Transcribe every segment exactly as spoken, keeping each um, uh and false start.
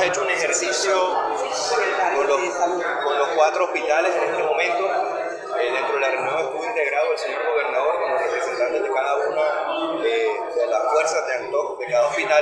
hecho un ejercicio con los, con los cuatro hospitales en este momento. Eh, dentro de la reunión estuvo integrado el señor gobernador con los representantes de cada una eh, de las fuerzas de ANTOC de cada hospital,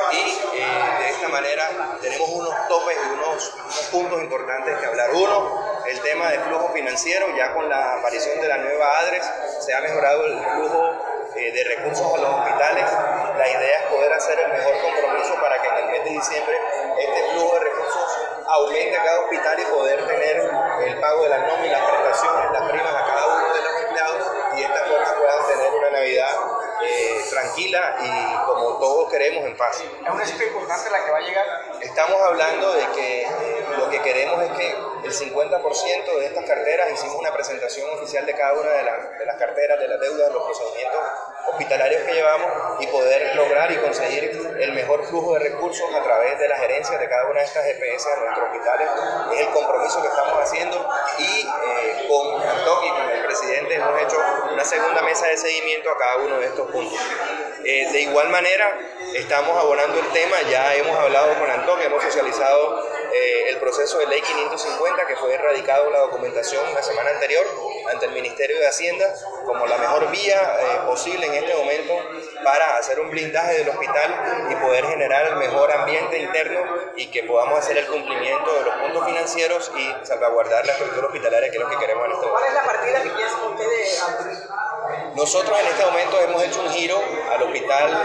y eh, de esta manera tenemos unos topes y unos, unos puntos importantes que hablar. Uno, el tema de flujo financiero. Ya con la aparición de la nueva ADRES se ha mejorado el flujo eh, de recursos a los hospitales. La idea es poder hacer el mejor compromiso para que en el mes de diciembre este flujo de recursos aumente a cada hospital y poder tener el pago de las nóminas, las prestaciones, las primas a cada uno de los empleados, y de esta forma puedan tener una Navidad eh, tranquila y como todos queremos, en paz. ¿Es una cifra importante la que va a llegar? Estamos hablando de que eh, lo que queremos es que el cincuenta por ciento de estas carteras, hicimos una presentación oficial de cada una de, la, de las carteras, de las deudas, de los procedimientos hospitalarios que llevamos, y poder lograr y conseguir el mejor flujo de recursos a través de las gerencias de cada una de estas G P S de nuestros hospitales. Es el compromiso que estamos haciendo, y eh, con ANTOC y con el presidente hemos hecho una segunda mesa de seguimiento a cada uno de estos puntos. Eh, de igual manera, estamos abonando el tema. Ya hemos hablado con ANTOC, hemos socializado eh, el proceso de ley quinientos cincuenta, que fue erradicado la documentación la semana anterior ante el Ministerio de Hacienda como la mejor vía eh, posible en este momento para hacer un blindaje del hospital y poder generar el mejor ambiente interno, y que podamos hacer el cumplimiento de los puntos financieros y salvaguardar la estructura hospitalaria, que es lo que queremos en este momento. ¿Cuál es la partida que piensan ustedes abrir? Nosotros en este momento hemos hecho un giro al hospital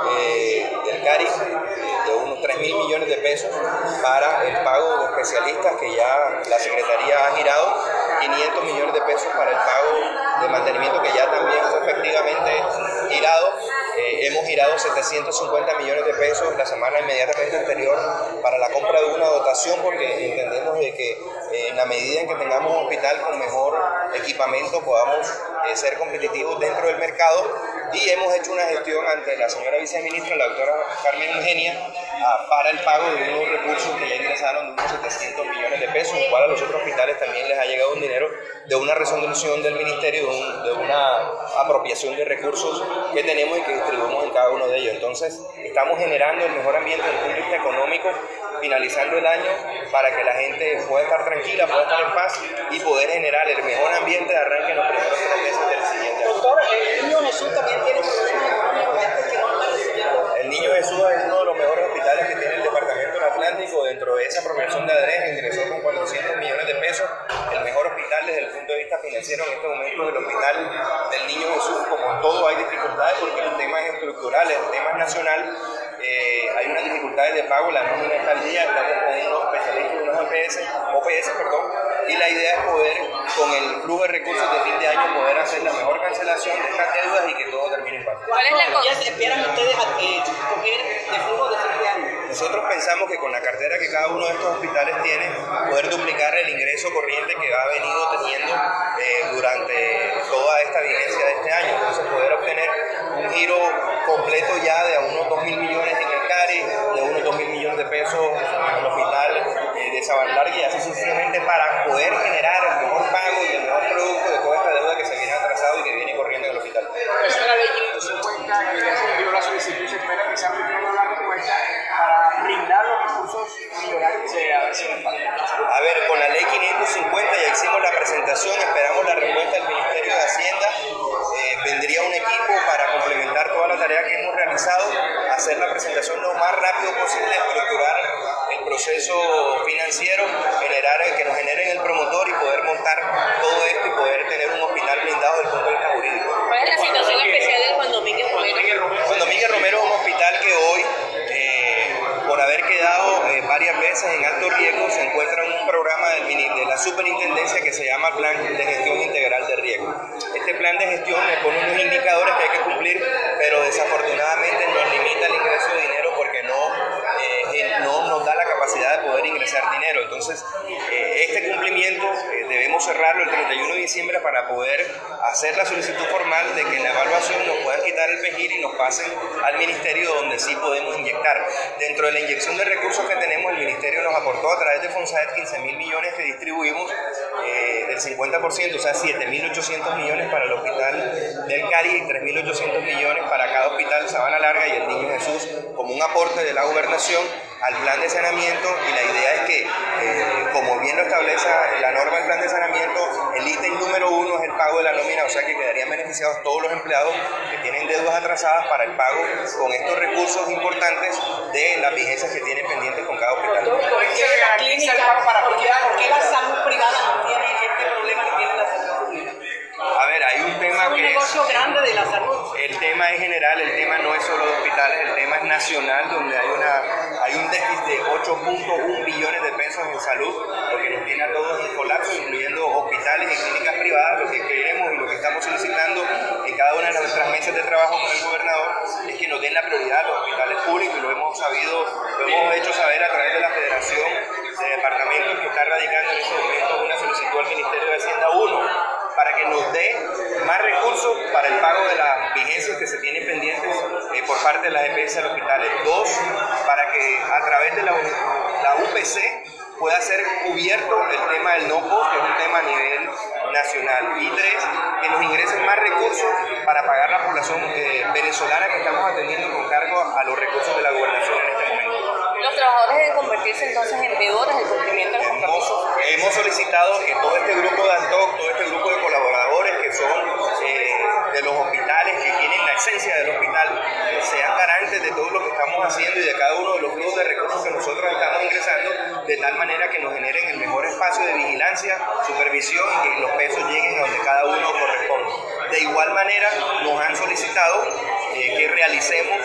eh, del Cari de unos tres mil millones de pesos para el pago de especialistas, que ya la Secretaría ha girado, quinientos millones de pesos para el pago de mantenimiento, que ya también fue efectivamente girado. Eh, hemos girado setecientos cincuenta millones de pesos la semana inmediatamente anterior para la compra de una dotación, porque entendemos de que eh, en la medida en que tengamos un hospital con mejor equipamiento podamos eh, ser competitivos dentro del mercado. Y hemos hecho una gestión ante la señora viceministra, la doctora Carmen Eugenia, uh, para el pago de unos recursos que ya ingresaron de unos setecientos millones de pesos, igual a los otros hospitales también les ha llegado un dinero de una resolución del ministerio, de, un, de una apropiación de recursos que tenemos y que distribuimos en cada uno de ellos. Entonces, estamos generando el mejor ambiente desde el punto de vista económico, finalizando el año, para que la gente pueda estar tranquila, pueda estar en paz y poder generar el mejor ambiente de arranque en los primeros tres meses del siguiente año. Doctor, el Niño Jesús también tiene problemas económicos que no está recibiendo. El Niño Jesús es uno de los mejores hospitales que tiene el departamento del Atlántico. Dentro de esa promoción de ADRES ingresó con cuatrocientos millones de pesos, el mejor hospital desde el punto de vista financiero en este momento es el hospital del Niño Jesús. Como todo hay dificultades porque el tema es estructural, el tema es nacional. Eh, hay unas dificultades de pago, la nómina está al día, estamos con unos especialistas, unos O P S, O P S, perdón, y la idea es poder, con el flujo de recursos de fin de año, poder hacer la mejor cancelación de estas deudas y que todo termine en paz. ¿Cuál es la cosa? ¿Qué esperan ustedes a que coger de flujo de fin de año? Nosotros pensamos que con la cartera que cada uno de estos hospitales tiene, poder duplicar el ingreso corriente que ha venido teniendo eh, durante toda esta vigencia de este año. Entonces, poder obtener un giro completo ya de a unos dos mil millones en el Cari, de unos dos mil millones de pesos en el hospital eh, de Sabanlarga, y así sucesivamente, para poder generar el mejor pago y el mejor producto de toda esta deuda que se viene atrasado y que viene corriendo en el hospital. Esa es la ley quinientos cincuenta, que ya se envió la solicitud, se espera que se aplique una respuesta para brindar los recursos millonarios que se avecinan. A ver, con la ley quinientos cincuenta ya hicimos la presentación, esperamos la respuesta del Ministerio de Hacienda. Eh, vendría un equipo para complementar toda la tarea que hemos realizado, hacer la presentación lo más rápido posible, estructurar el proceso financiero, generar que nos generen el promotor y poder montar todo esto y poder tener un hospital blindado desde el punto de vista jurídico. ¿Cuál es la situación especial del Juan Domínguez Romero? Juan Domínguez Romero es un hospital que hoy, eh, por haber quedado eh, varias veces en alto riesgo, se encuentra en un programa del, de la superintendencia que se llama Plan de Gestión Integral de Riesgo. Este plan de gestión le pone unos indicadores que hay que cumplir, pero desafortunadamente nos limita el ingreso de dinero porque no, eh, no nos da la capacidad de poder ingresar dinero. Entonces, eh, este cumplimiento eh, debemos cerrarlo el treinta y uno de diciembre para poder hacer la solicitud formal de que en la evaluación nos puedan quitar el PEGIR y nos pasen al ministerio, donde sí podemos inyectar. Dentro de la inyección de recursos que tenemos, el ministerio ministerio nos aportó a través de FONSAED quince mil millones que distribuimos, eh, del cincuenta por ciento, o sea, siete mil ochocientos millones para el hospital del Cari y tres mil ochocientos millones para cada hospital Sabana Larga y el Niño Jesús, como un aporte de la gobernación al plan de saneamiento. Y la idea es que, eh, como bien lo establece la norma del plan de saneamiento, el ítem número uno es el pago de la nómina, o sea que quedarían beneficiados todos los empleados que tienen deudas atrasadas para el pago con estos recursos importantes de las vigencias que tienen pendientes con cada hospital. ¿Por qué la clínica, por qué, por qué la salud privada no tiene este problema que tiene la salud pública? A ver, hay un tema Es un que negocio es, grande de la salud. el tema es general, el tema no es solo de hospitales, el tema es nacional, donde hay una hay un déficit de ocho punto uno billones de pesos en salud, lo que nos tiene a todos en colapso, incluyendo hospitales y clínicas privadas. Lo que queremos y lo que estamos solicitando en cada una de nuestras mesas de trabajo con el gobernador es que nos den la prioridad a los hospitales públicos, y lo hemos sabido, lo hemos hecho saber a través de la Federación de Departamentos, que está radicando en este momento una solicitud al Ministerio de Hacienda uno, para que nos dé más recursos para el pago de las vigencias que se tienen pendientes eh, por parte de las E P S de los hospitales. Dos, para que a través de la, la U P C pueda ser cubierto el tema del no-cost, que es un tema a nivel nacional. Y tres, que nos ingresen más recursos para pagar la población eh, venezolana que estamos atendiendo con cargo a los recursos de la gobernación en este momento. Los trabajadores deben convertirse entonces en deudores del cumplimiento de los compromisos. Hemos, hemos solicitado que todo este grupo de ANTOC, todo este grupo de colaboradores que son eh, de los hospitales, que tienen la esencia del hospital, sean garantes de todo lo que estamos haciendo y de cada uno de los flujos de recursos que nosotros estamos ingresando, de tal manera que nos generen el mejor espacio de vigilancia, supervisión y que los pesos lleguen a donde cada uno corresponde. De igual manera, nos han solicitado eh, que realicemos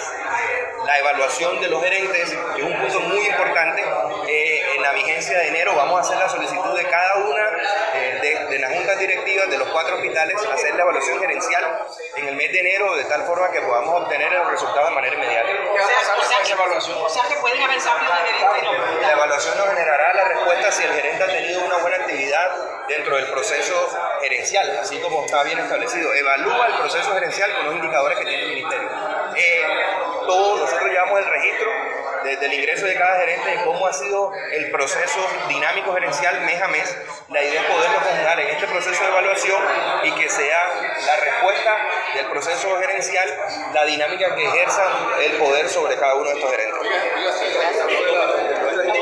la evaluación de los gerentes, que es un punto muy importante. Eh, en la vigencia de enero vamos a hacer la solicitud de cada una eh, de, de las juntas directivas de los cuatro hospitales, hacer la evaluación gerencial en el mes de enero, de tal forma que podamos obtener el resultado de manera inmediata. ¿Qué va a pasar con esa evaluación? O sea que pueden haber cambios de gerente en los La evaluación nos generará la respuesta si el gerente ha tenido una buena actividad dentro del proceso gerencial, así como está bien establecido. Evalúa el proceso gerencial con los indicadores que tiene el ministerio. Eh, todos nosotros llevamos el registro desde el ingreso de cada gerente de cómo ha sido el proceso dinámico gerencial mes a mes. La idea es poderlo conjugar en este proceso de evaluación y que sea la respuesta del proceso gerencial la dinámica que ejerza el poder sobre cada uno de estos gerentes.